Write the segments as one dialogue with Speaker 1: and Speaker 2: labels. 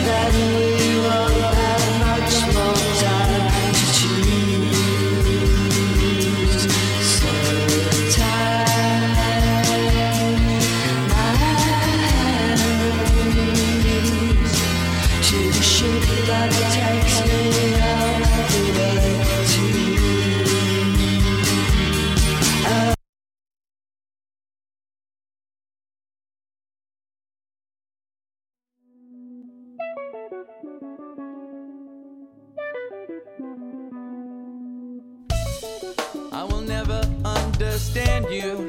Speaker 1: that we won't have much more time to choose. So tie my hands to the ship that takes me all the way to you.
Speaker 2: I will never understand you.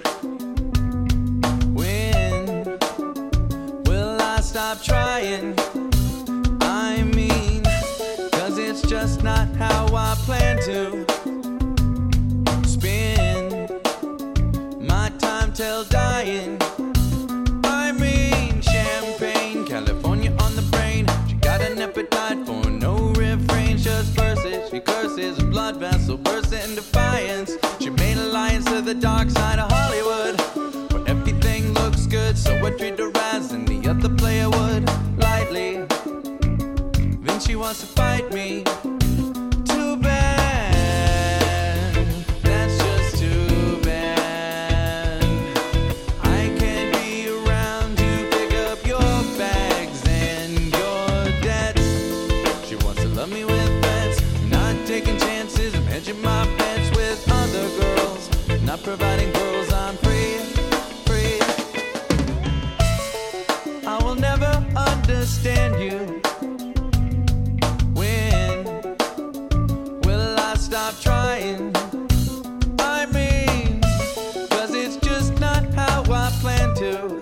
Speaker 2: When will I stop trying? I mean, 'cause it's just not how I plan to spend my time till dying. I mean, champagne, California on the brain. She got an appetite for no refrain, just verses, she curses, blood vessel bursts in defiance. She made alliance to the dark side of Hollywood, where everything looks good, so I treat her as any other player would, lightly. Then she wants to fight me. Too bad, that's just too bad. I can't be around to pick up your bags and your debts. She wants to love me with bets, not taking chances. I'm hedging my bets with other girls, not providing girls. I'm free, free. I will never understand you. When will I stop trying? I mean, 'cause it's just not how I plan to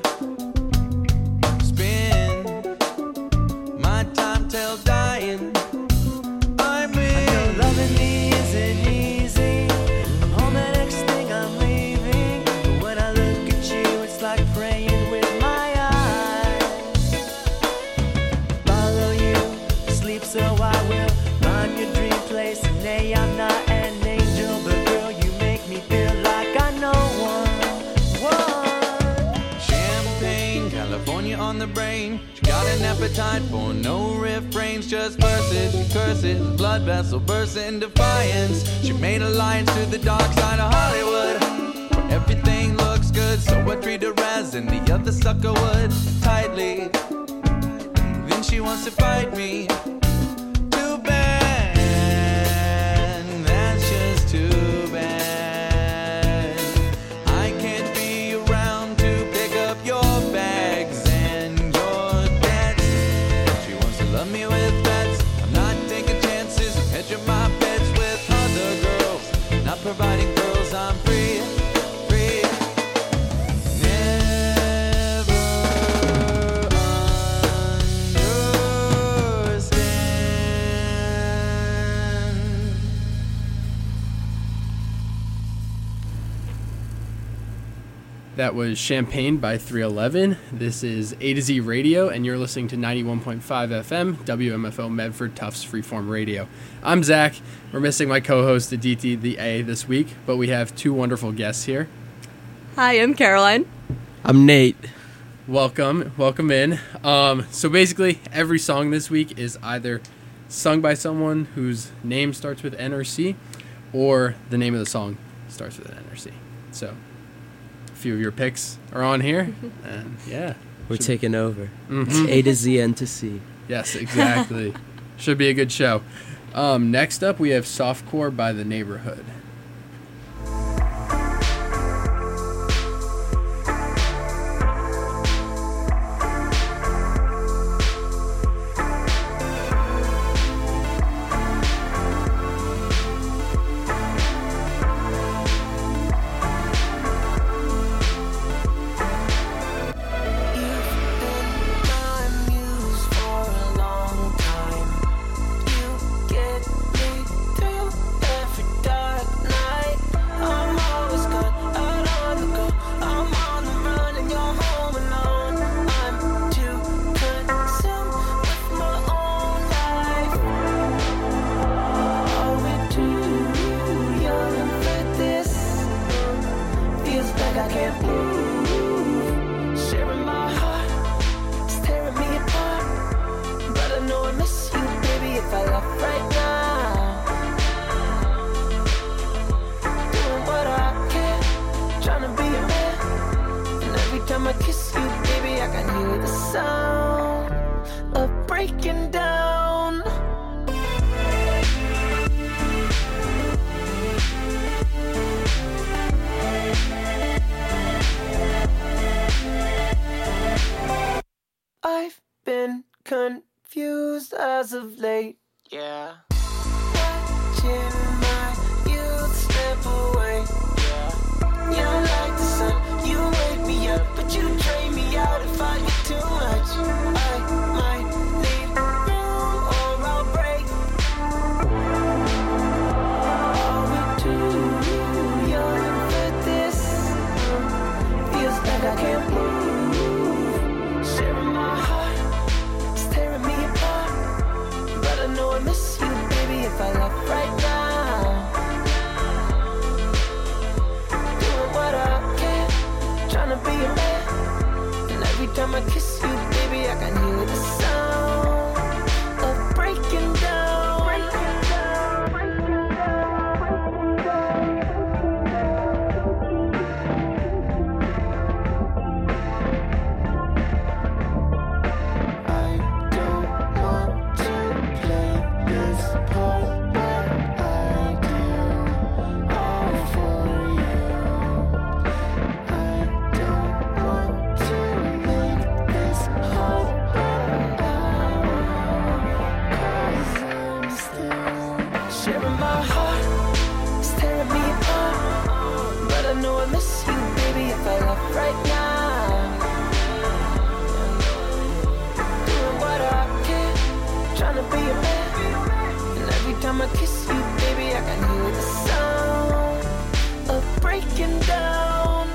Speaker 2: spend my time till dying. I mean, I know loving me isn't easy. I'm on the next thing I'm leaving, but when I look at you, it's like praying with my eyes. Follow you, sleep so I will find your dream place. And nay, I'm not an angel, but girl, you make me feel like I know one. Champagne, California on the brain. She got an appetite for no refrains, just verses, she curses, blood vessel bursts in defiance. She made alliance to the dark side of Hollywood, where everything looks good, so I treat her as any other sucker would, tightly. Then she wants to fight me. Too bad, that's just too bad. I can't be around to pick up your bags and your debts. She wants to love me with bets, I'm not taking chances. I'm hedging my bets with other girls, not providing girls. I'm free, free. Never understand.
Speaker 3: That was Champagne by 311. This is A to Z Radio, and you're listening to 91.5 FM, WMFO Medford Tufts Freeform Radio. I'm Zach. We're missing my co-host, the DT, the A, this week, but we have two wonderful guests here.
Speaker 4: Hi, I'm Caroline.
Speaker 5: I'm Nate.
Speaker 3: Welcome in. So basically, every song this week is either sung by someone whose name starts with N or C, or the name of the song starts with an N or C. So a few of your picks are on here, and yeah.
Speaker 5: We're taking over.
Speaker 3: Mhm.
Speaker 5: A to Z, N to C.
Speaker 3: Yes, exactly. Should be a good show. Next up, we have Softcore by The Neighborhood.
Speaker 1: Get me through every dark breaking down. I've been confused as of late. Yeah. Watching my youth slip away. Yeah. You're like the sun, you wake me up, but you drain me out if I get too much. I might need room or I'll break. Are we too young for this? Feels like I can't move. Sharing my heart, it's tearing me apart. But I know I miss you, baby, if I left right now. Doing what I can, trying to be a man. And every time I kiss you, baby, I can hear the sound of breaking down. I don't want to play this part, but I do all for you. I don't want to make this hard, but I will, 'cause I'm still sharing my heart. It's tearing me apart, but I know I miss you, baby, if I left right now. Doing what I can, trying to be a man. And every time I kiss you, baby, I can hear the sound of breaking down.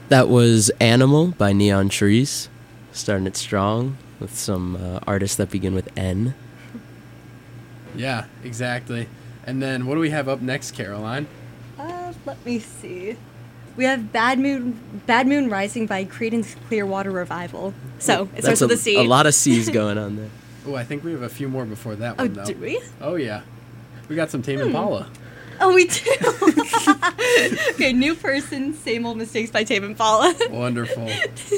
Speaker 5: That was Animal by Neon Trees, starting it strong with some artists that begin with N.
Speaker 3: Yeah, exactly. And then what do we have up next, Caroline?
Speaker 4: Let me see. We have Bad Moon Rising by Creedence Clearwater Revival. So it starts with a C.
Speaker 5: A lot of C's going on there.
Speaker 3: Oh, I think we have a few more before that
Speaker 4: Oh,
Speaker 3: one, though.
Speaker 4: do we?
Speaker 3: Oh, yeah. We got some Tame Impala.
Speaker 4: Oh, we do. Okay, New Person, Same Old Mistakes by Tame Impala.
Speaker 3: Wonderful.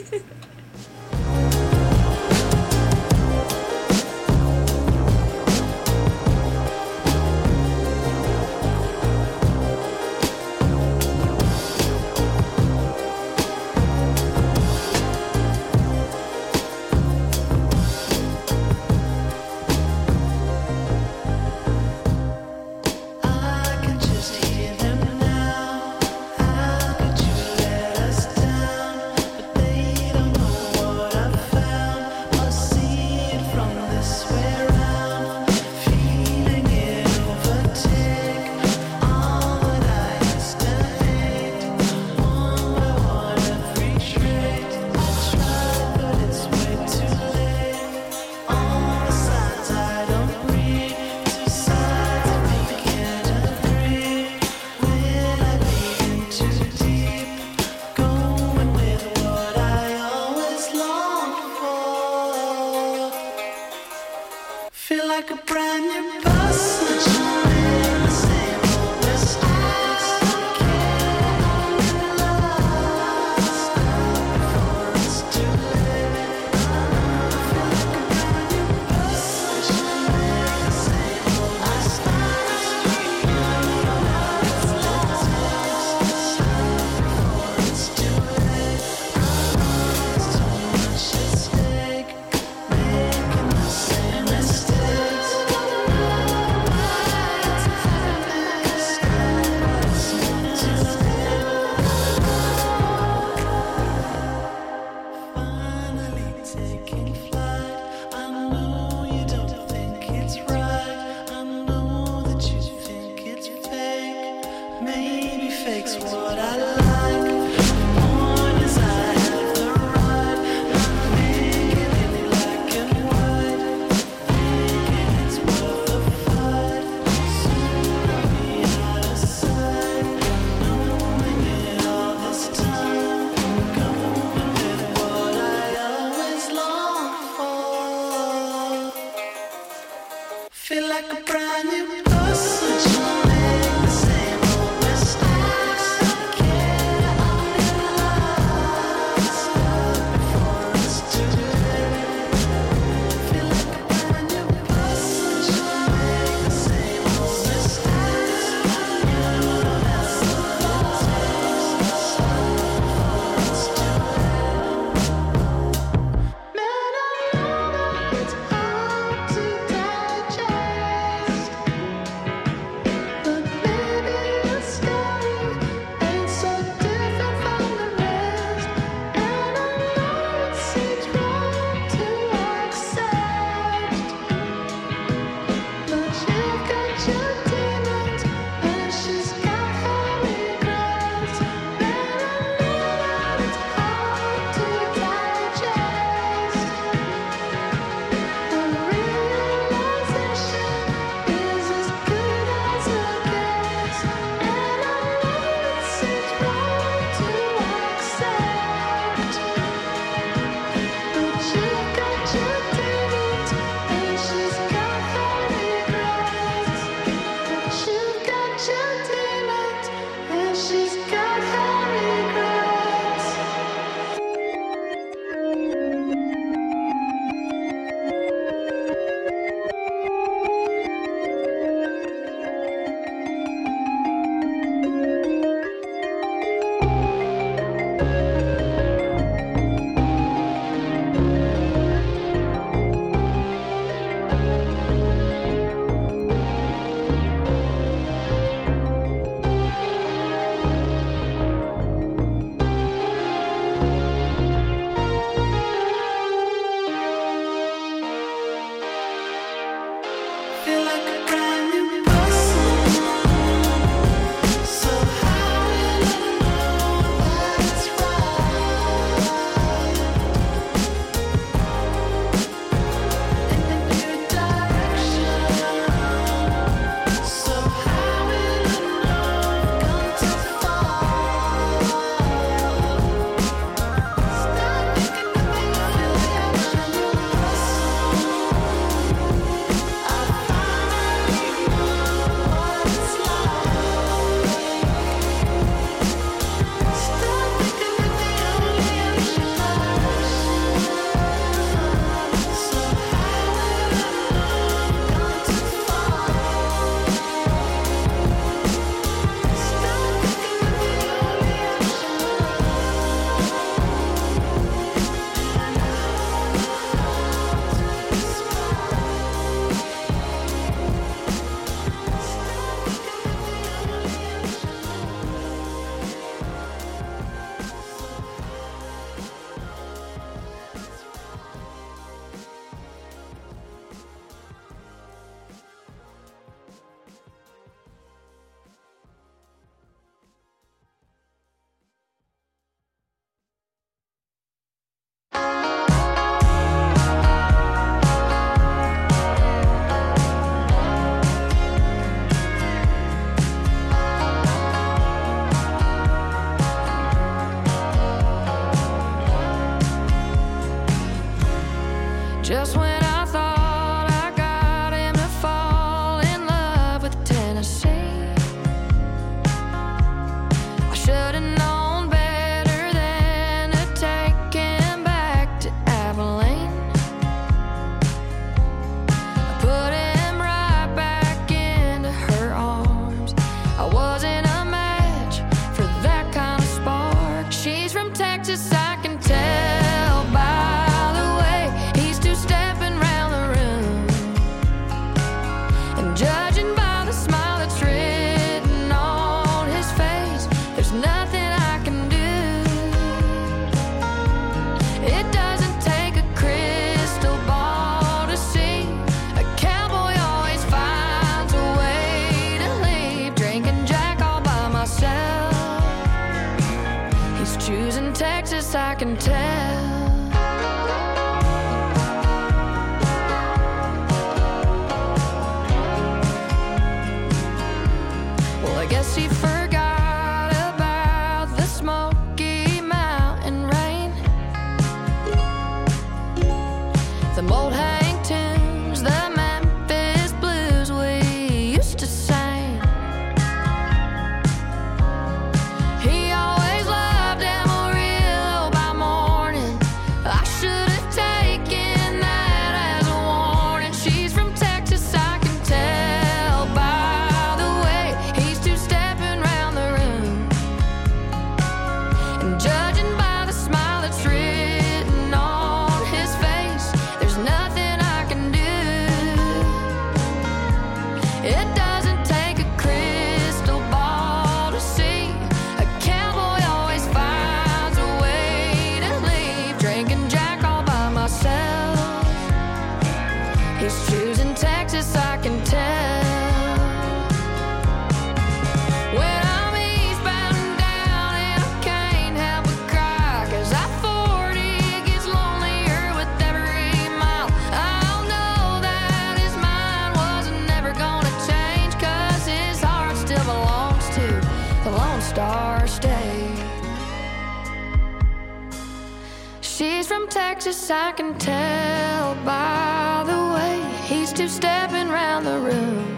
Speaker 1: I can just hear them now. How could you let us down? But they don't know what I found or see it from this way round. Feeling it overtake all that I used to hate. One by one, every trait I try, but it's way too late. All the signs I don't read, two sides of me can't agree. Will I be in too deep? Going with what I always longed for. Feel like a brand new person. The same old mistakes. Getting lost before it's too late. Feel like a brand new person. The same old mistakes. Before it's too late. It's too much at stake. Making the same mistakes. Finally taking flight. I know you don't think it's right. I know that you think it's fake. Maybe fake's what I like. Point is I have the right. Not making it black and white. Thinking it's worth the fight. Soon I'll be out of sight. Knowing it all this time. Going with what I always longed for. Feel like a brand new person. The same old mistakes.
Speaker 6: Texas, I can tell by the way he's two-stepping round the room. And judging by the smile that's written on his face, there's nothing I can do. It doesn't take a crystal ball to see. A cowboy always finds a way to leave. Drinking Jack all by myself. He's choosing Texas, I can tell. Well, I guess he forgot about the Smoky Mountain rain, the old hang tunes, the Memphis blues we used to sing. He always loved Amarillo by morning. I should have taken that as a warning. She's from Texas, I can tell by the way he's two-stepping round the room. And judging by the smile that's written on his face, there's nothing I can do. It doesn't take a crystal ball to see. A cowboy always finds a way to leave. Drinking Jack all by myself. He's choosing Texas, I can tell. When I'm eastbound down and I can't help but cry, 'cause I-40 gets lonelier with every mile. I'll know that his mind wasn't never gonna change, 'cause his heart still belongs to the Lone Star State. She's from Texas, I can tell by the way he's two-stepping round the room.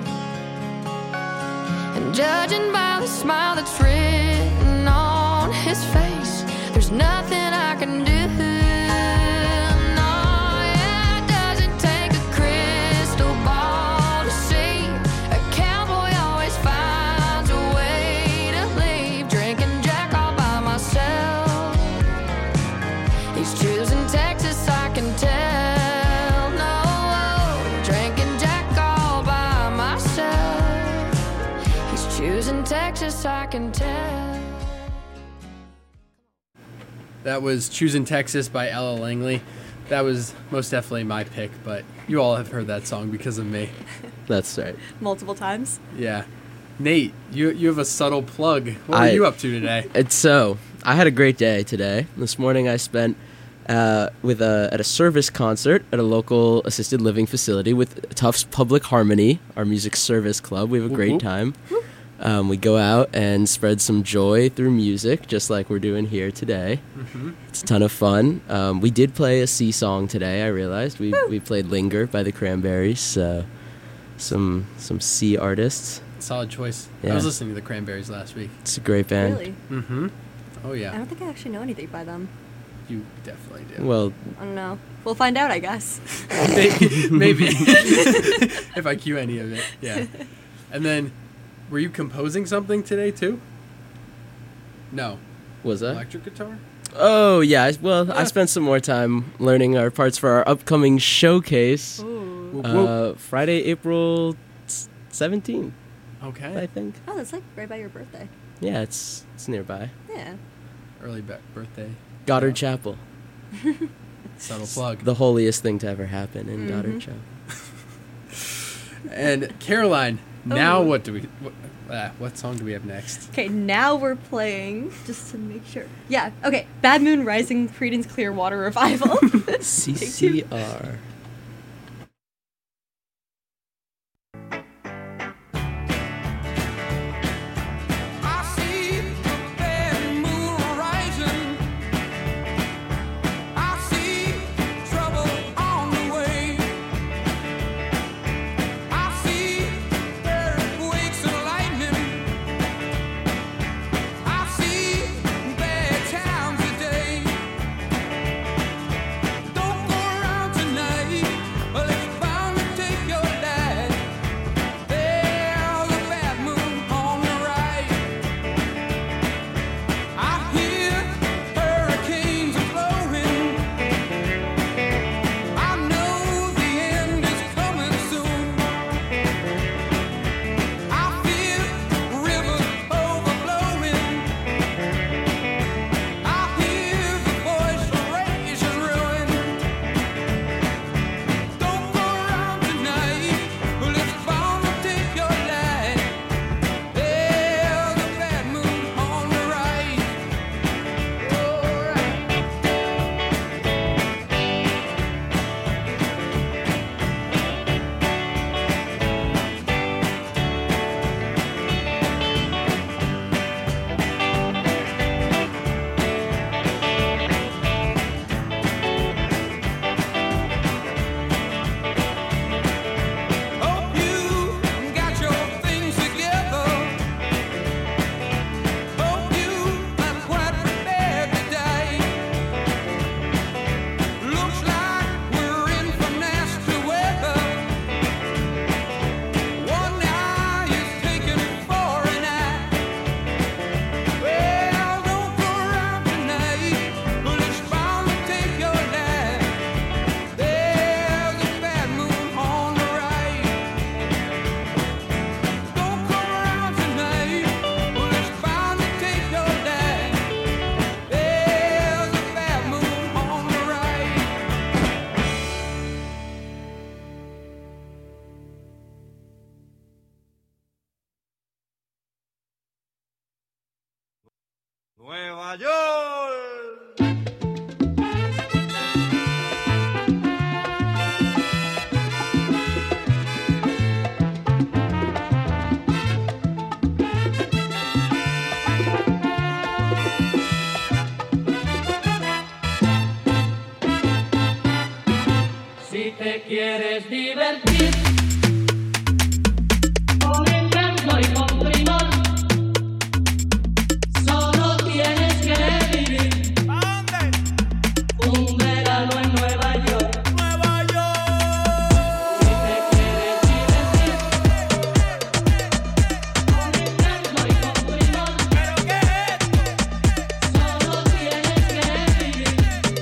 Speaker 6: And judging by the smile that's written on his face, there's nothing I can do. No, yeah, it doesn't take a crystal ball to see. A cowboy always finds a way to leave. Drinking Jack all by myself. He's choosing Texas, I can tell. No, drinking Jack all by myself. He's choosing Texas, I can tell.
Speaker 3: That was Choosing Texas by Ella Langley. That was most definitely my pick, but you all have heard that song because of me.
Speaker 5: That's right.
Speaker 4: Multiple times.
Speaker 3: Yeah. Nate, you have a subtle plug. What were you up to today?
Speaker 5: I had a great day today. This morning I spent at a service concert at a local assisted living facility with Tufts Public Harmony, our music service club. We have a great
Speaker 3: whoop.
Speaker 5: time. We go out and spread some joy through music, just like we're doing here today.
Speaker 3: Mm-hmm.
Speaker 5: It's a ton of fun. We did play a C song today, I realized. We played Linger by the Cranberries, so some C artists.
Speaker 3: Solid choice.
Speaker 5: Yeah.
Speaker 3: I was listening to the Cranberries last week.
Speaker 5: It's a great band.
Speaker 4: Really?
Speaker 3: Mm-hmm. Oh,
Speaker 4: I
Speaker 3: yeah.
Speaker 4: don't think I actually know anything by them.
Speaker 3: You definitely do.
Speaker 5: Well,
Speaker 4: I don't know. We'll find out, I guess.
Speaker 3: Maybe. If I cue any of it. Yeah. And then, were you composing something today, too? No.
Speaker 5: was that?
Speaker 3: Electric guitar?
Speaker 5: Oh, yeah. I
Speaker 3: Yeah.
Speaker 5: spent some more time learning our parts for our upcoming showcase.
Speaker 4: Ooh.
Speaker 3: Whoop, whoop.
Speaker 5: Friday, April 17th, I
Speaker 3: Okay.
Speaker 5: think.
Speaker 4: Oh, that's like right by your birthday.
Speaker 5: Yeah, it's nearby.
Speaker 4: Yeah.
Speaker 3: Early birthday.
Speaker 5: Goddard
Speaker 3: Yeah.
Speaker 5: Chapel.
Speaker 3: Subtle plug.
Speaker 5: The holiest thing to ever happen in Goddard Chapel.
Speaker 3: And Caroline, now
Speaker 4: Oh.
Speaker 3: what song do we have next?
Speaker 4: Okay, now we're playing, just to make sure. Yeah, okay. Bad Moon Rising, Creedence Clearwater Revival.
Speaker 5: CCR.
Speaker 7: I see the bad moon rising. I see trouble on the way. I see earthquakes and lightning. I see bad times today. Don't go around tonight Nueva York.
Speaker 8: Si te quieres divertir con encanto y con primor, solo tienes que vivir un verano en Nueva York. Si te quieres divertir con encanto y con primor, solo tienes que vivir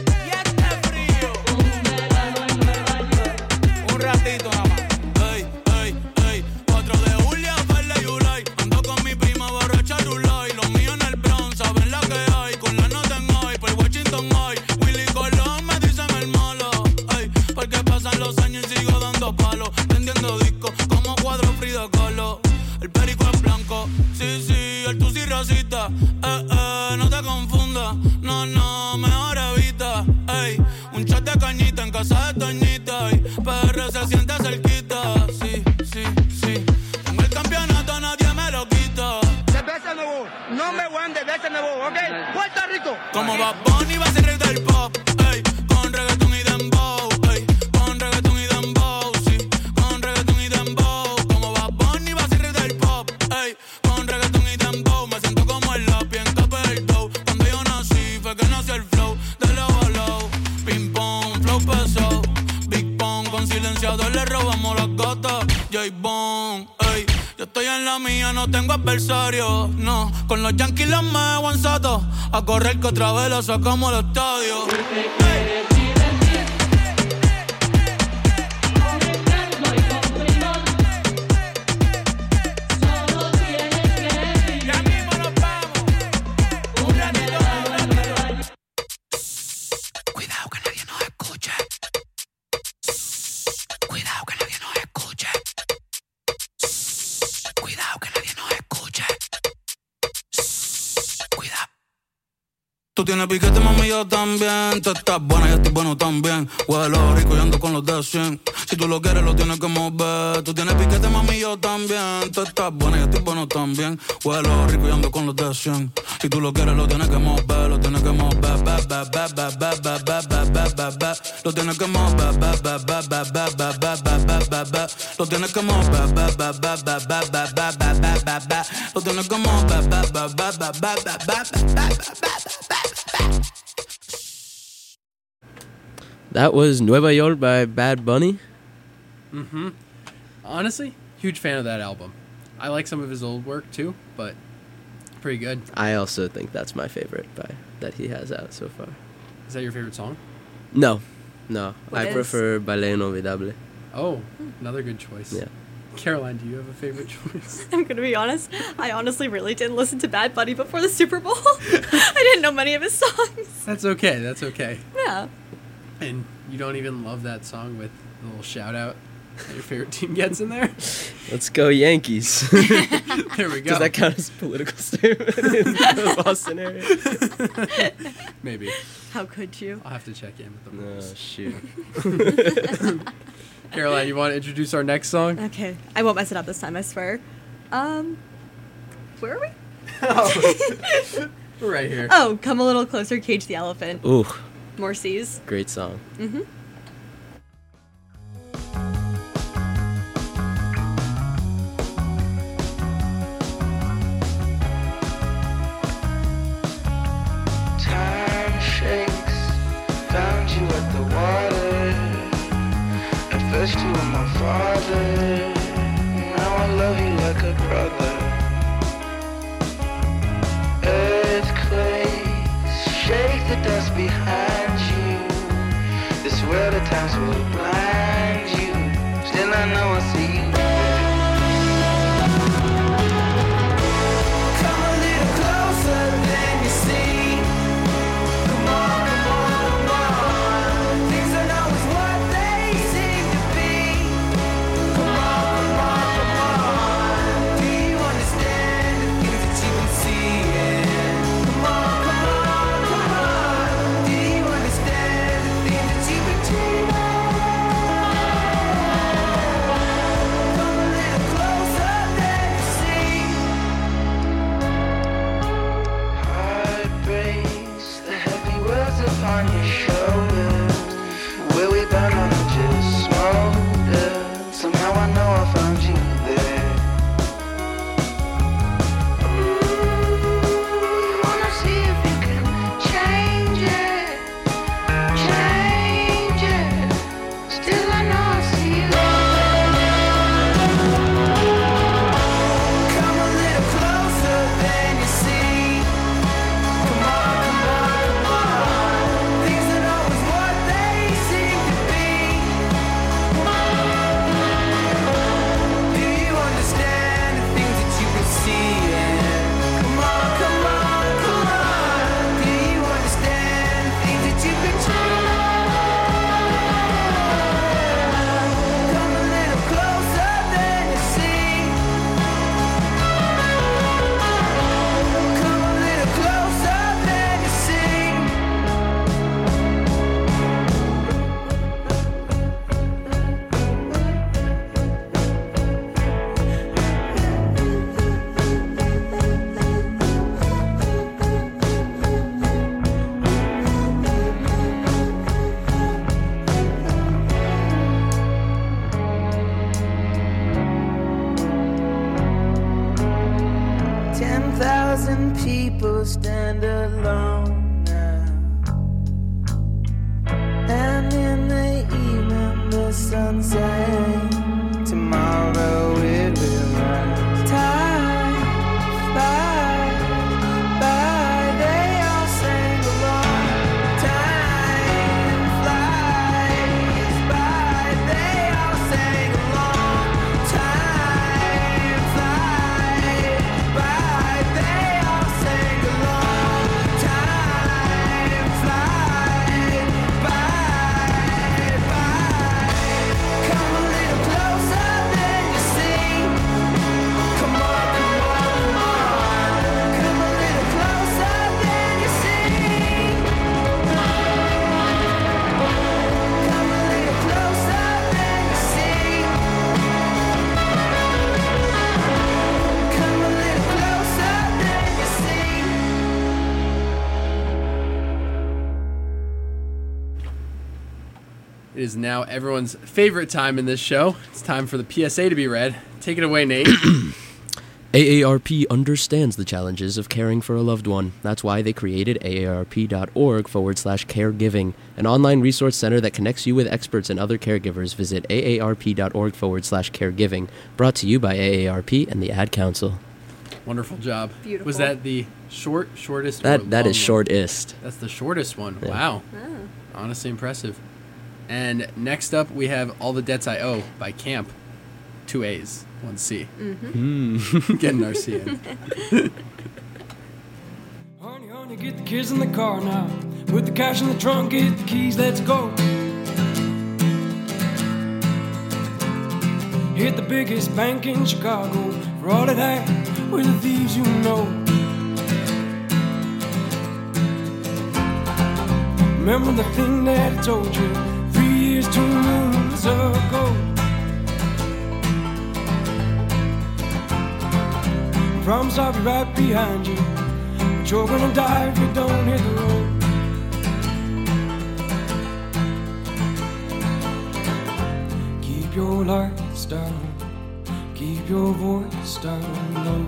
Speaker 8: un verano en Nueva York.
Speaker 7: Un ratito nada más.
Speaker 9: Ey, ey, ey, 4 de julio, Verde Yulay. Ando con mi prima borracha Rulay. Los míos en el Bronx, saben la que hay. Con la nota en hoy, por Washington hoy. Willy Colón me dicen el malo. Ey, porque pasan los años y sigo dando palos. Vendiendo discos como cuadro Frida Kahlo. El perico es blanco, sí, sí, el tusi racista. No te confundas, no, no, mejor evita. Ey, un chat de cañita en casa de Toñita. Y PR se siente cerquita, sí, sí, sí. Tengo el campeonato, nadie me lo quita.
Speaker 7: Cerveza nuevo, no me one de cerveza nuevo, ¿ok? Puerto Rico.
Speaker 9: Como Bad Bunny va a ser rey del pop, ey, con reggaeton y dembow, ey, con reggaeton y dembow, sí, con reggaeton y dembow. Como Bad Bunny va a ser rey del pop, ey, con reggaeton y dembow. Me siento como el lápiz en capa del dough. Cuando yo nací fue que nació el flow de low a low. Ping pong, flow pesado, Big Pong, con silenciador le robamos las gatas. J-Bone, ey, yo estoy en la mía, no tengo adversario, no. Con los Yankees los me aguanzato, a correr que otra vez la sacamos al estadio.
Speaker 8: Si te quieres divertir con encanto y con primor, solo tienes que vivir
Speaker 7: Ya mismo nos vamos.
Speaker 8: un verano en Nueva York.
Speaker 9: Cuidado que nadie nos escuche. Cuidado que nadie nos escuche. Cuidado que nadie nos escuche. Cuidado. Tú tienes piquete, mami, yo también. Tú estás buena, yo estoy bueno también. Huelo rico y ando con los de 100. Si tú lo quieres, lo tienes que mover. Tú tienes piquete, mami, yo también. Tú estás buena, yo estoy bueno también. Huelo rico y ando con los de 100. Si tú lo quieres, lo tienes que mover. Lo tienes que mover. Lo tienes que mover. Lo tienes que mover. Lo tienes que mover.
Speaker 5: That was Nueva York by Bad Bunny.
Speaker 3: Honestly, huge fan of that album. I like some of his old work too, but pretty good.
Speaker 5: I also think that's my favorite that he has out so far.
Speaker 3: Is that your favorite song?
Speaker 5: No,
Speaker 4: What
Speaker 5: I
Speaker 4: is?
Speaker 5: prefer Ballet Inolvidable.
Speaker 3: Oh, another good choice.
Speaker 5: Yeah.
Speaker 3: Caroline, do you have a favorite choice?
Speaker 4: I'm gonna be honest. I honestly really didn't listen to Bad Bunny before the Super Bowl. I didn't know many of his songs.
Speaker 3: That's okay. That's okay.
Speaker 4: Yeah.
Speaker 3: And you don't even love that song with a little shout out that your favorite team gets in there?
Speaker 5: Let's go Yankees.
Speaker 3: There we go.
Speaker 5: Does that count as a political statement in the Boston area?
Speaker 3: Maybe.
Speaker 4: How could you?
Speaker 3: I'll have to check in with the
Speaker 5: No,
Speaker 3: rules.
Speaker 5: shoot.
Speaker 3: Caroline, you want to introduce our next song?
Speaker 4: Okay, I won't mess it up this time. I swear. Where are we?
Speaker 3: We're right here.
Speaker 4: Oh, come a little closer, Cage the Elephant.
Speaker 5: Ooh,
Speaker 4: Morrissey's.
Speaker 5: great song.
Speaker 1: Time shakes, found you at the water. At first you were my father, now I love you like a brother. Earthquakes, shake the dust behind you. This world at times will blind you, still I know I see you. Come a little closer than you see. Come on, come on. Things aren't always what they seem to be. Come on, come on. Do you on your shoulders. Where we burn on and just smolder. Somehow I know I found you there. Ooh, wanna see if you can change it, change it. Still I know I see you. Come a little closer than you see. Come on, come on, come on. Things are not always what they seem to be. Do you understand the things that you can see? Yeah. Come on, come on, come on. Do you understand the things that you can change? Come a little closer than you see. Come a little closer than you see. "10,000 people stand alone now, and in the evening the sun sets. Tomorrow it will rise. Time flies by, they all sing along. Time flies by, they all sing along. Time flies by, they all sing along. Time flies by. Come a little closer than you see. Come on, come on, come on. Come a little closer than you see. Come a little closer than you see. Come a little closer than you see.
Speaker 3: It is now everyone's favorite time in this show. It's time for the PSA to be read. Take it away, Nate.
Speaker 5: AARP understands the challenges of caring for a loved one. That's why they created aarp.org/caregiving, an online resource center that connects you with experts and other caregivers. Visit aarp.org/caregiving. Brought to you by AARP and the Ad Council.
Speaker 3: Wonderful job.
Speaker 4: Beautiful.
Speaker 3: Was that the shortest? or
Speaker 5: That
Speaker 3: long
Speaker 5: is
Speaker 3: one?
Speaker 5: shortest.
Speaker 3: That's the shortest one.
Speaker 5: Yeah.
Speaker 3: Wow. Honestly impressive. And next up, we have All the Debts I Owe by Camp. 2 A's, 1 C. Getting our C in.
Speaker 7: Honey, honey, get the kids in the car now. Put the cash in the trunk, get the keys, let's go. Hit the biggest bank in Chicago. For all it had, we're the thieves you know. Remember the thing that I told you 3 years, 2 moons ago. Promise I'll be right behind you, but you're gonna die if you don't hit the road. Keep your lights down, keep your voice down low.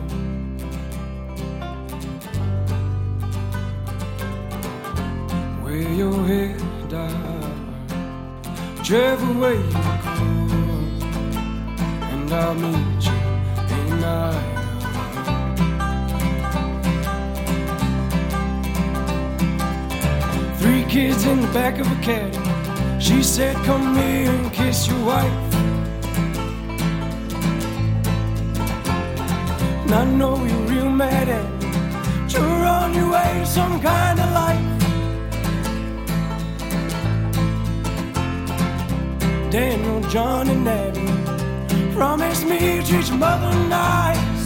Speaker 7: Wear your head down, whichever way you go, and I'll meet you in Idaho. 3 kids in the back of a caddy. She said, come here and kiss your wife. And I know you're real mad at me, but you're on your way to some kind of life. Daniel, John, and Abby promise me to treat your mother nice.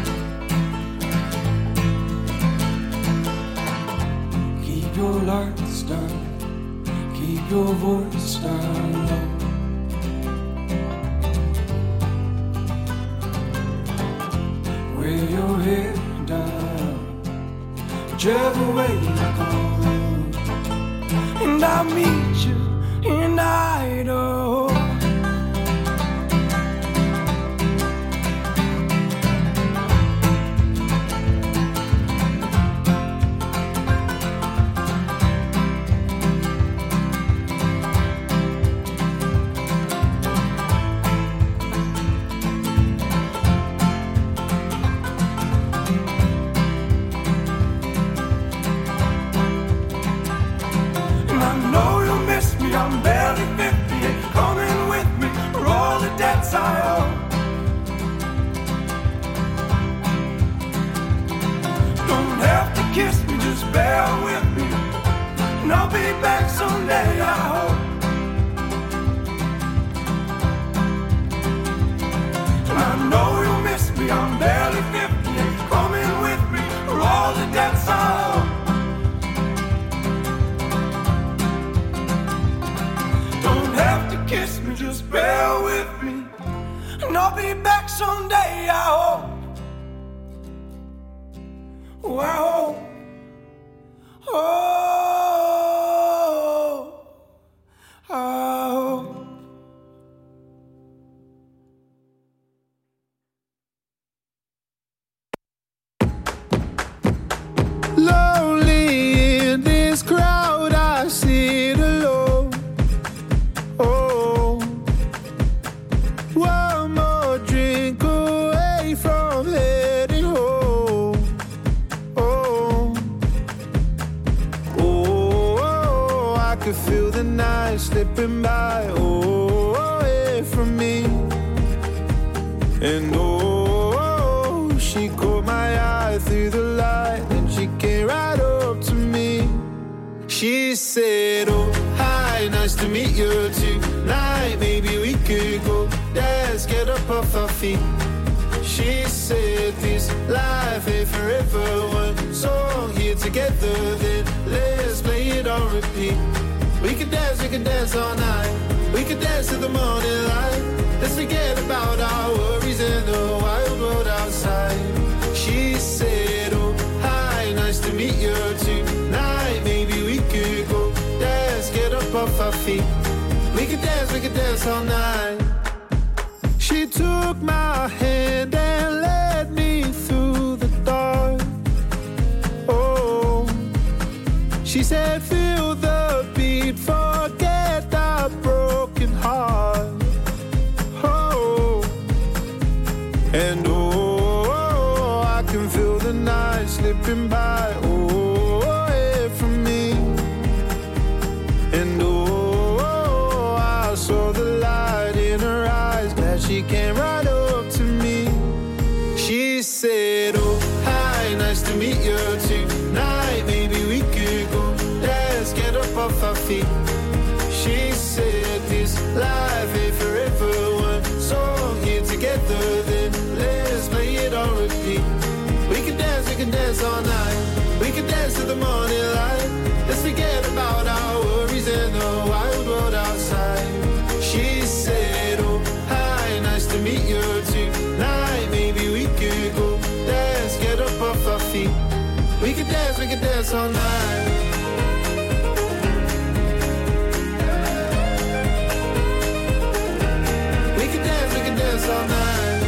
Speaker 7: Keep your lights down, keep your voice down low. Wear your head down, whichever way you go, and I'll meet you in Idaho. And I know you'll miss me, I'm barely 50. Ain't coming with me for all the debts I owe. Don't have to kiss me, just bear with me. And I'll be back someday, I hope. And I know you'll miss me, I'm barely 50. Ain't coming with me for all the debts I owe. Don't have to kiss me, just bear with me. And I'll be back someday, I hope. Oh, I hope. Oh, I hope. Lonely in this crowd, I sit alone. Oh, one more drink away from heading home. Oh, oh, I could feel the night slipping by. Oh, away from me. And oh, she caught my eye through the light, and she came right up to me. She said, oh, hi, nice to meet you tonight. Maybe we could go dance, get up off our feet. She said, this life ain't forever. One song here together, then let's play it on repeat. We could dance all night. We could dance to the morning light. Let's forget about our worries and the wild world outside. She said, oh, hi, nice to meet you tonight. Maybe we could go dance, get up off our feet. We could dance all night. She took my hand and led me through the dark. Oh, she said, feel the beat, forget the broken heart. Oh, and oh, I can feel the night slipping by. Oh, away from me. And oh, I saw the light in her eyes. Glad she came right up to me. She said, oh, hi, nice to meet you tonight. Maybe we could go dance, get up off our feet. She said, this life ain't forever. One song here together, then let's play it on repeat. We can dance all night. We can dance to the morning light. Let's forget about our worries and the wild world outside. She said, oh, hi, nice to meet you tonight. Maybe we could go dance, get up off our feet. We can dance all night. We can dance all night.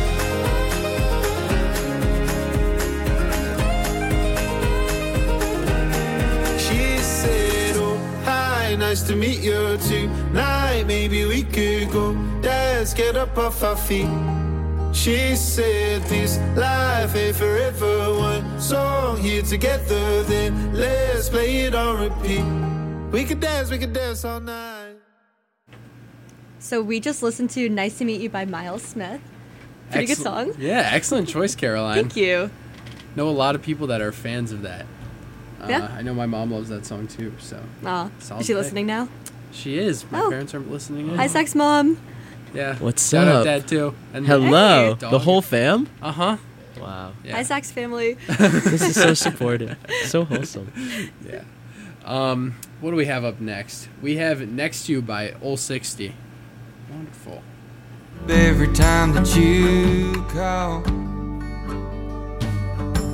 Speaker 7: She said, oh, hi, nice to meet you tonight. Maybe we could go dance, get up off our feet. She said, this life ain't forever. One song here together, then let's play it on repeat. We could dance all night.
Speaker 4: So we just listened to Nice to Meet You by Miles Smith. Pretty good song.
Speaker 3: Yeah, excellent choice, Caroline.
Speaker 4: Thank you.
Speaker 3: Know a lot of people that are fans of that.
Speaker 4: Yeah.
Speaker 3: I know my mom loves that song too. So
Speaker 4: Aw,
Speaker 3: Solid
Speaker 4: is she
Speaker 3: pick.
Speaker 4: listening now?
Speaker 3: she is. My
Speaker 4: Oh.
Speaker 3: parents are listening in.
Speaker 4: Hi, Sex Mom.
Speaker 3: Yeah.
Speaker 5: What's
Speaker 3: Shout out
Speaker 5: up?
Speaker 3: Dad too. And
Speaker 5: Hello,
Speaker 3: Hey.
Speaker 5: the whole fam.
Speaker 3: Uh huh.
Speaker 5: Wow,
Speaker 3: Yeah.
Speaker 4: Hi, Sax family.
Speaker 5: this is so supportive, so wholesome.
Speaker 3: Yeah. What do we have up next? We have Next to You by Ol 60. Wonderful.
Speaker 2: Every time that you call,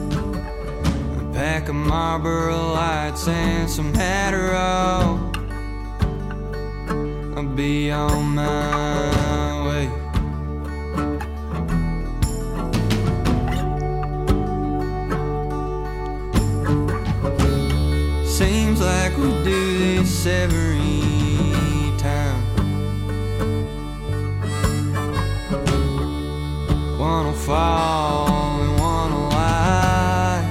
Speaker 2: a pack of Marlboro Lights and some Adderall. I'll be on my way. Seems like we do this every time. Wanna fall and wanna lie.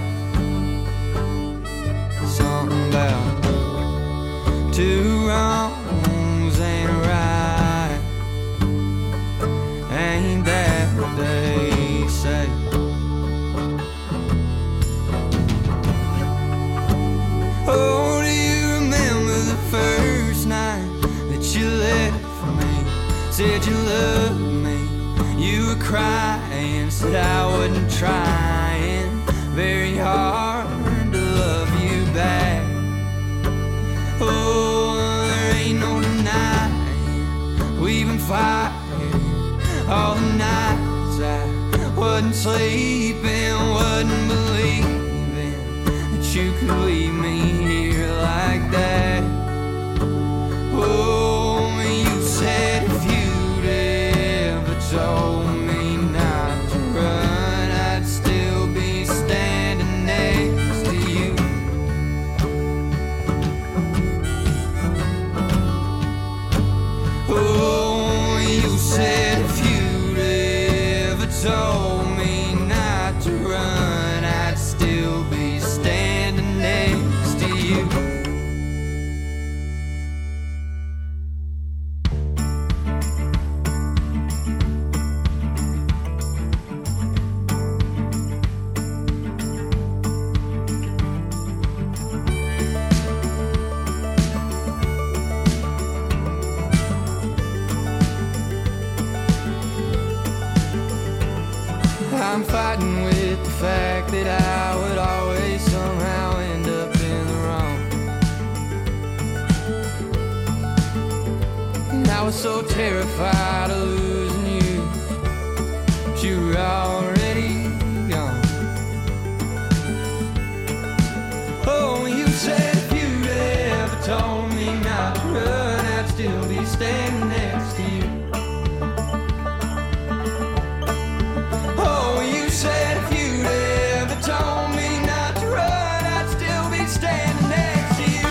Speaker 2: Something about two wrongs ain't right. Ain't that what they say? Oh, do you remember the first night that you left for me? Said you loved me, you were crying, said I wasn't trying very hard to love you back. Oh, there ain't no denying we've been fighting all the nights I wasn't sleeping, wasn't believing that you could leave me here like that. Oh, you said if you'd ever told me not to run, I'd still be standing next to you. Oh, you said if you'd ever told me not to run, I'd still be standing next to you. I'm fighting with the fact that I would always somehow end up in the wrong. And I was so terrified of losing you, but you were already gone. Oh, you said if you'd ever told me not to run, I'd still be standing next to you. Oh, you said if you'd ever told me not to run, I'd still be standing next to you.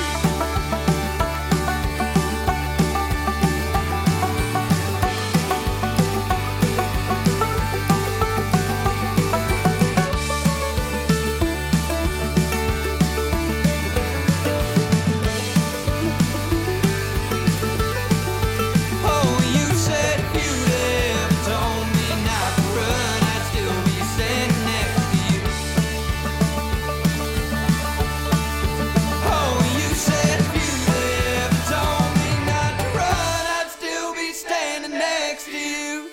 Speaker 2: Oh, you said if you'd ever told me not to run, I'd still be standing next to you. Oh, you said if you'd ever told me not to run, I'd still be standing next to you.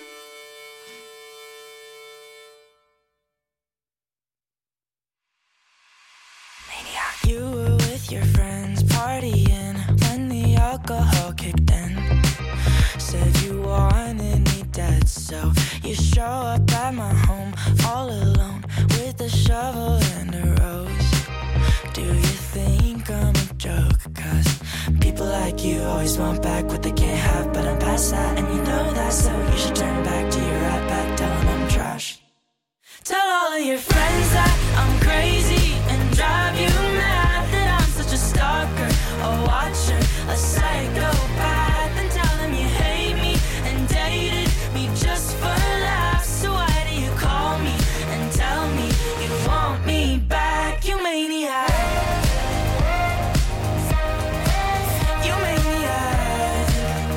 Speaker 10: You were with your friends partying when the alcohol kicked in. Said you wanted me dead, so you show up at my home all alone with a shovel and a rose. Do you think I'm a joke? 'Cause people like you always want back what they can't have, but I'm past that and you know that, so you should turn back to your right back, tell 'em I'm trash. Tell all of your friends that I'm crazy and drive you mad, that I'm such a stalker, a watcher, a psychopath, and tell them you hate me and dated me just for laughs. So why do you call me and tell me you want me back? You maniac. You maniac.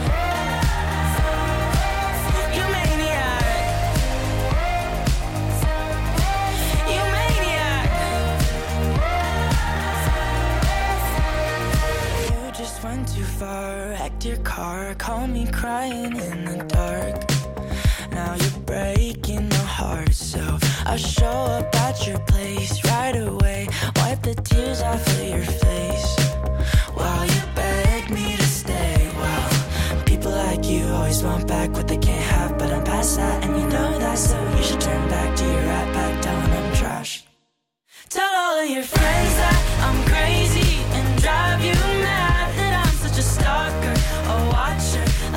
Speaker 10: You maniac. You maniac. You just went too far, wrecked your car, called me crying in the dark. Now you're breaking my heart, so I show up at your place right away, wipe the tears off of your face while you beg me to stay. Well, people like you always want back what they can't have, but I'm past that and you know that, so you should turn back to your right back, tell 'em I'm trash. Tell all of your friends that I'm crazy and drive you mad, that I'm such a stalker, a watcher,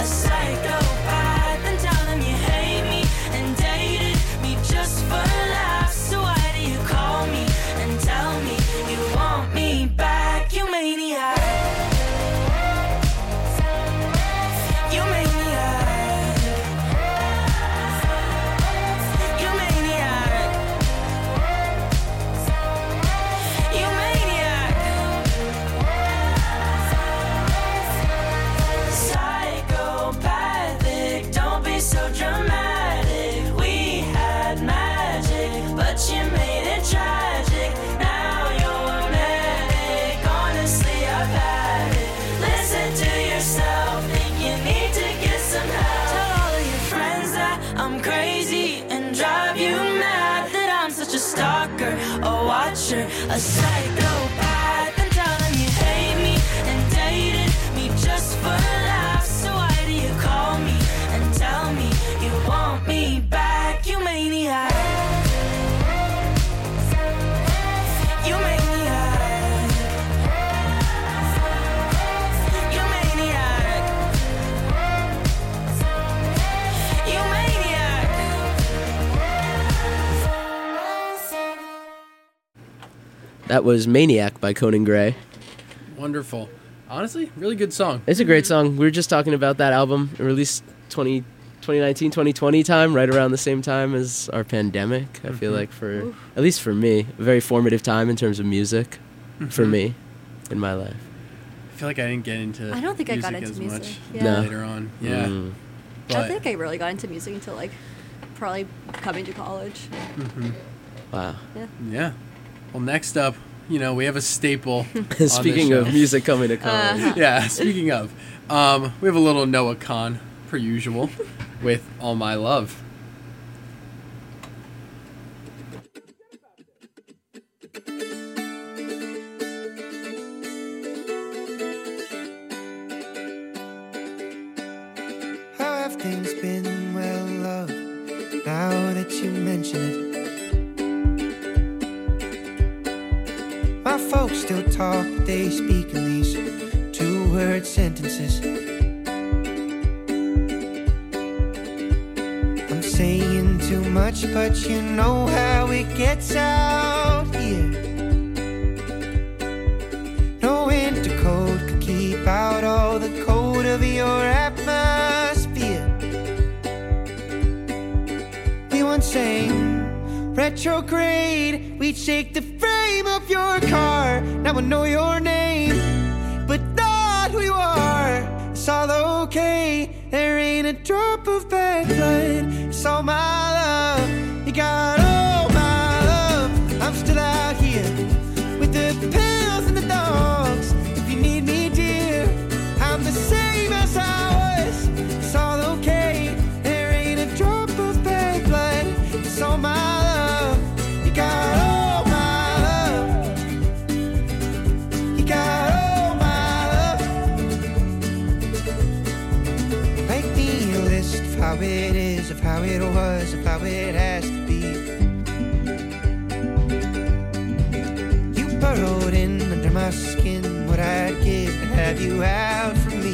Speaker 10: you're a psychopath and telling you hate me and dated me just for laughs. So why do you call me and tell me you want me back? You maniac. You maniac. You maniac. You maniac.
Speaker 5: That was Maniac by Conan Gray.
Speaker 3: Wonderful. Honestly, really good song.
Speaker 5: It's a great song. We were just talking about that album. It released 2019, 2020 time, right around the same time as our pandemic. I feel like at least for me, a very formative time in terms of music for me in my life.
Speaker 3: I feel like I didn't get into
Speaker 4: I don't think I got
Speaker 3: music
Speaker 4: into
Speaker 3: as
Speaker 4: music.
Speaker 3: much
Speaker 4: Yeah.
Speaker 5: No.
Speaker 3: later on. Yeah.
Speaker 4: I don't
Speaker 3: But
Speaker 4: think I really got into music until like probably coming to college.
Speaker 5: Wow.
Speaker 3: yeah. Well, next up, we have a staple. on this
Speaker 5: Speaking of
Speaker 3: show.
Speaker 5: music coming to college.
Speaker 3: Yeah, speaking of, we have a little Noah Khan, per usual, with All My Love.
Speaker 7: How have things been, well, love, now that you mention it? My folks still talk, but they speak in these two-word sentences. I'm saying too much, but you know how it gets out here. No winter cold could keep out all the cold of your atmosphere. We once sang retrograde, we'd shake the frame of your car. Now I know your name, but not who you are. It's all okay, there ain't a drop of bad blood. It's all my love, you got all my love. I'm still out here with the pills and the dogs. If you need me, dear, I'm the same as I was. It's all okay, there ain't a drop of bad blood. It's all my love, you got all my love. You got all my love. Make me a list of how it is, of how it was, of how it has to be. You burrowed in under my skin, what I'd give to have you out from me.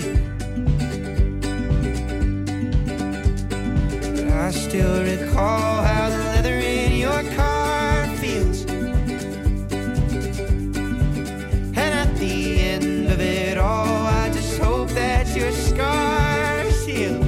Speaker 7: But I still recall how the leather in your car feels. And at the end of it all, I just hope that your scars heal.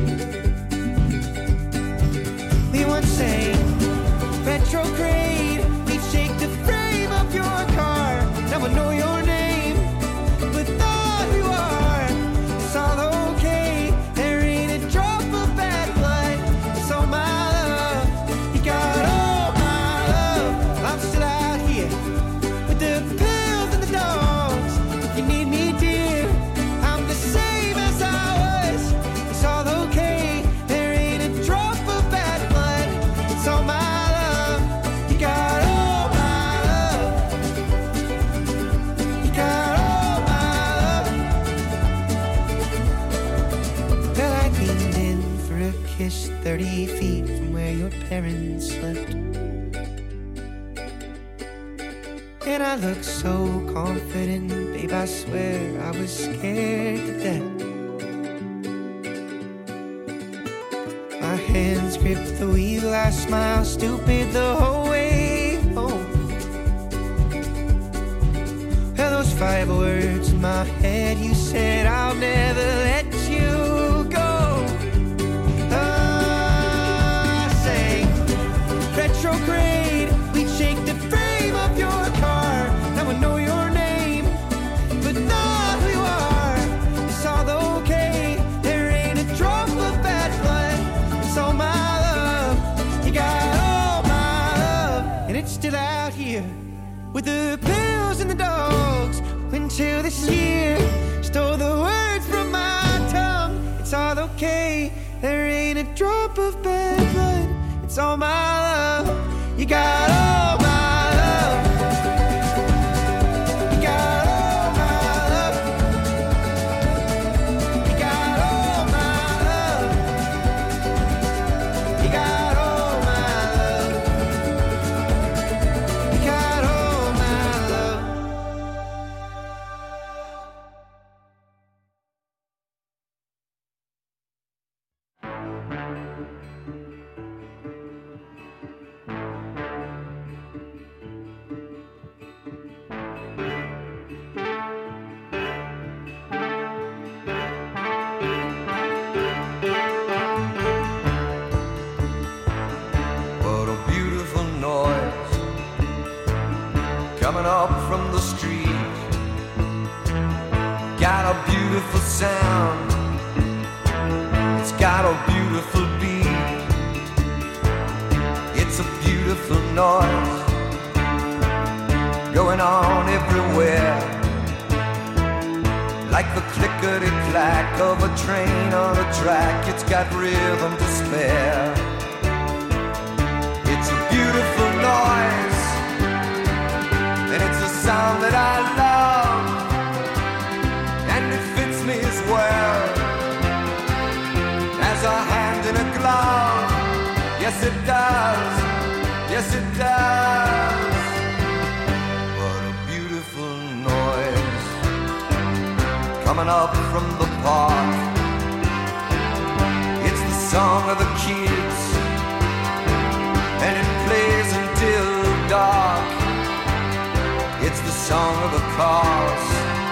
Speaker 7: We once sang retrograde, we'd shake the frame of your car. Now I know your name, but not who you are. It's all okay, there ain't a drop of bad blood. It's all my love, you got all my love. I'm still out here with the pills and the dogs. If you need me, dear, I'm the same as I was. It's all okay, there ain't a drop of bad blood. It's all my love, you got all my love. You got all my love. Well, I leaned in for a kiss 30 feet from where your parents slept. And I looked so confident, babe, I swear I was scared to death. My hands gripped the wheel, I smiled stupid the whole way home. Well, those 5 words in my head, you said I'll never let you go. I sang retrograde, we'd shake the frame of your car. Now I know your name, but not who you are. It's all okay, there ain't a drop of bad blood. It's all my love, you got all my love. And it's still out here with the pills and the dogs. Until this year stole the words from my tongue. It's all okay, there ain't a drop of bad blood. It's all my love, you got all my love.
Speaker 11: coming up from the street. Got a beautiful sound, it's got a beautiful beat. It's a beautiful noise going on everywhere, like the clickety-clack of a train on a track. It's got rhythm to spare. It's a beautiful noise, and it's a sound that I love, and it fits me as well as a hand in a glove. Yes, it does. Yes, it does. What a beautiful noise coming up from the park. It's the song of the kids, and it plays until dark. It's the song of the cars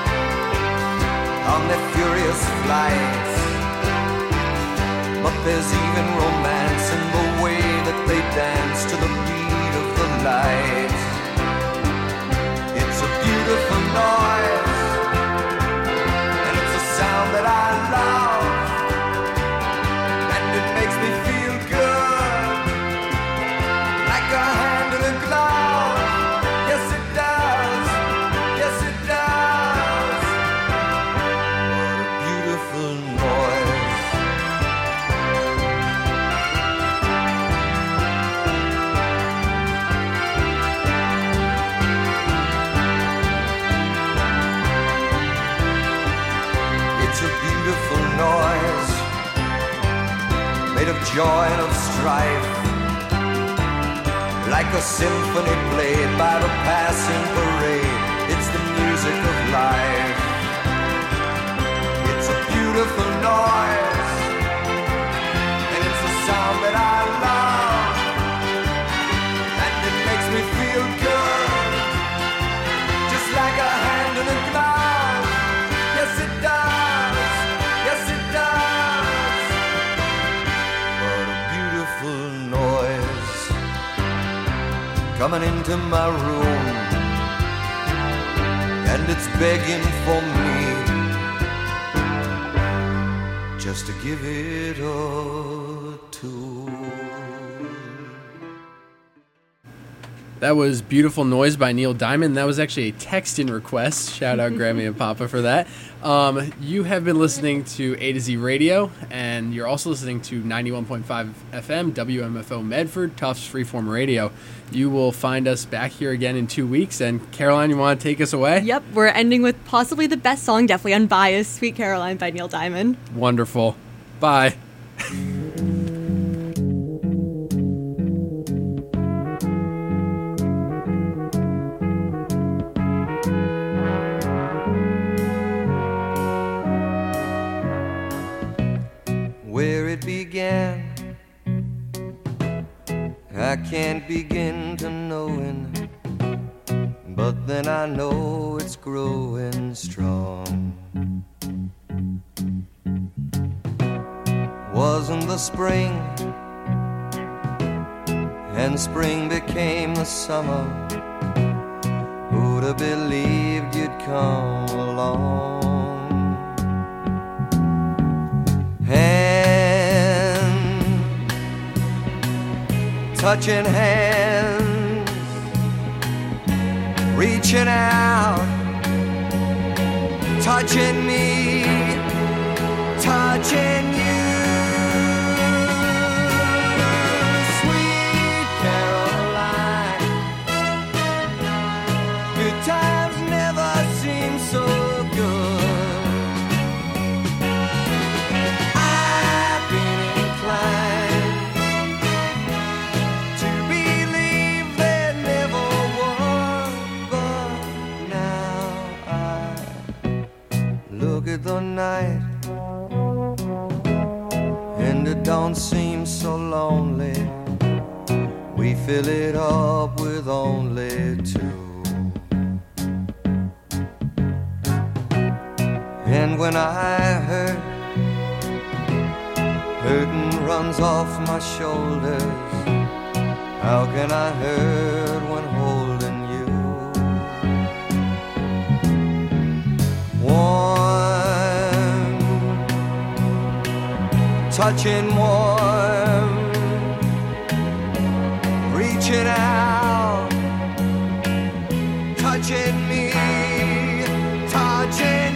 Speaker 11: on their furious flights. But there's even romance in the way that they dance to the beat of the light. It's a beautiful noise, and it's a sound that I love, and it makes me feel good, like a hand in a glove. Yes, it does. Yes, it does. What a beautiful noise. It's a beautiful noise, made of joy and of strife, like a symphony played by the passing parade. It's the music of life. It's a beautiful noise, and it's a sound that I love, and it makes me feel good, just like a hand in a glove. Yes, it does. Yes, it does. What a beautiful noise coming into my room, and it's begging for me just to give it a tune.
Speaker 3: That was Beautiful Noise by Neil Diamond. That was actually a text-in request. Shout out Grammy and Papa for that. You have been listening to A to Z Radio, and you're also listening to 91.5 FM, WMFO Medford, Tufts Freeform Radio. You will find us back here again in 2 weeks. And Caroline, you want to take us away?
Speaker 4: Yep, we're ending with possibly the best song, definitely unbiased, Sweet Caroline by Neil Diamond.
Speaker 3: Wonderful. Bye.
Speaker 11: Where it began, I can't begin to knowing, but then I know it's growing strong. Wasn't the spring, and spring became the summer. Who'd have believed you'd come along? Touching hands, reaching out, touching me, touching you. Sweet Caroline, good times never seem so good. I've been inclined at the night, and it don't seem so lonely. We fill it up with only two. And when I hurt, hurting runs off my shoulders. How can I hurt when holding you? touching warm, reaching out, touching me, touching